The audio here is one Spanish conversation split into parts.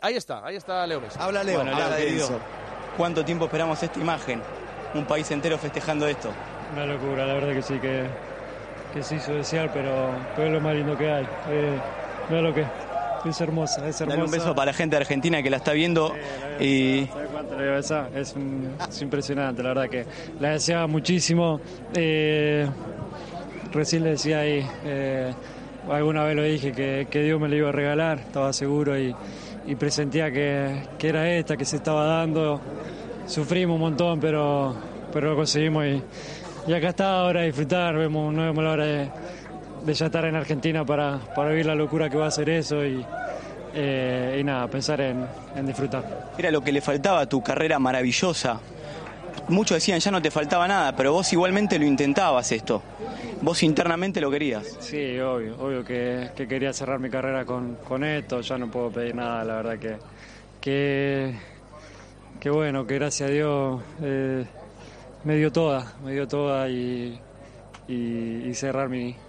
Ahí está Leo Messi. Habla Leo. Bueno, Leo, querido, ¿cuánto tiempo esperamos esta imagen? Un país entero festejando esto. Una locura, la verdad que sí, que se hizo desear, pero es lo más lindo que hay. Mira lo que es hermosa, es hermosa. Dale un beso para la gente de Argentina que la está viendo. Y ¿Sabes cuánto le voy a besar? Es impresionante, la verdad que la deseaba muchísimo. Recién le decía ahí, alguna vez lo dije, que Dios me la iba a regalar, estaba seguro y presentía que era esta, que se estaba dando. Sufrimos un montón, pero lo conseguimos y acá está ahora a disfrutar. No vemos la hora de ya estar en Argentina para vivir la locura que va a ser eso y nada, pensar en disfrutar. era lo que le faltaba a tu carrera maravillosa. Muchos decían ya no te faltaba nada, pero vos igualmente lo intentabas esto. Vos internamente lo querías. Sí, obvio que quería cerrar mi carrera con esto. Ya no puedo pedir nada, la verdad que bueno, que gracias a Dios me dio toda y cerrar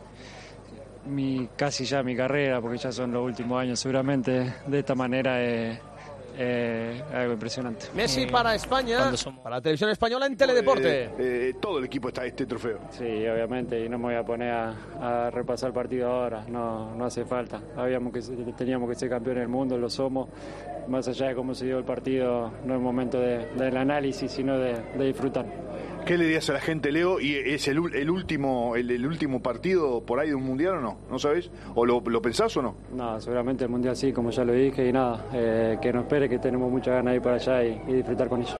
casi ya mi carrera, porque ya son los últimos años seguramente de esta manera. Algo impresionante. Messi para España, para la televisión española en Teledeporte. Todo el equipo está este trofeo. Sí, obviamente, y no me voy a poner a repasar el partido ahora, no hace falta. Teníamos que ser campeones del mundo, lo somos. Más allá de cómo se dio el partido, no es momento del análisis, sino de disfrutar. ¿Qué le dirías a la gente, Leo? ¿Y es el último partido por ahí de un mundial o no? ¿No sabés? ¿O lo pensás o no? No, seguramente el mundial sí, como ya lo dije, y nada, que nos espere, que tenemos muchas ganas de ir para allá y disfrutar con ellos.